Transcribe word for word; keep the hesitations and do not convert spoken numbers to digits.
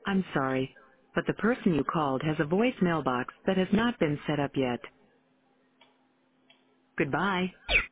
I'm sorry, but the person you called has a voicemail box that has not been set up yet. Goodbye.